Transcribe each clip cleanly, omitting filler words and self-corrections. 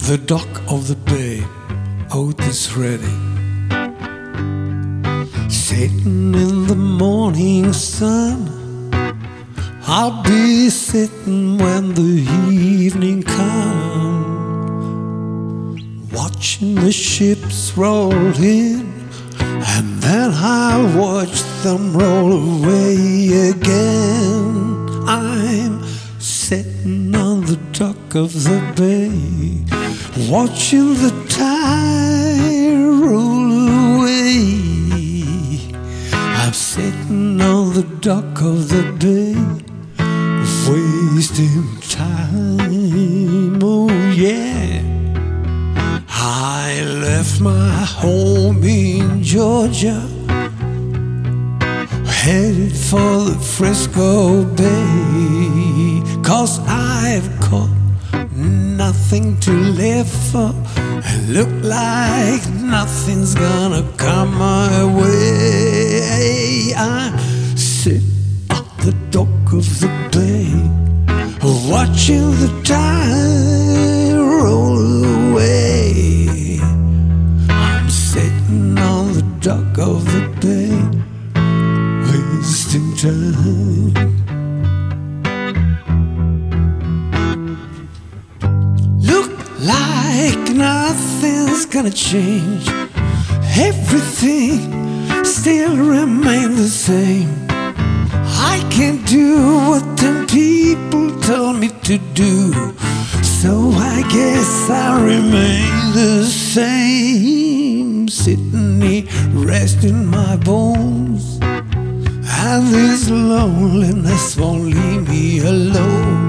the dock of the bay, Otis Redding, sitting in the morning sun. I'll be sitting when the evening comes, watching the ships roll in, and then I'll watch them roll away again. I'm sitting on the dock of the bay, watching the tide roll away. I'm sitting on the dock of the bay, wasting time, oh yeah. I left my home in Georgia, headed for the Frisco Bay, 'cause I've got nothing to live for, and look like nothing's gonna come my way. I sit at the dock of the bay, watching the tide roll away. I'm sitting on the dock of the bay, wasting time. Look like nothing's gonna change, everything still remains the same. I can't do what them people told me to do, so I guess I'll remain the same. Sitting here resting my bones, and this loneliness won't leave me alone.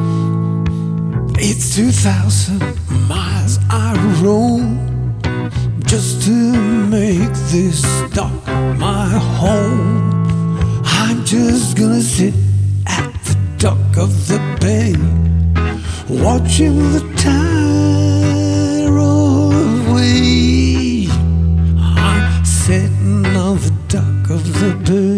It's 2,000 miles I roam just to make this dock my home. I'm just gonna sit at the dock of the bay, watching the tide roll away. I'm sitting on the dock of the bay.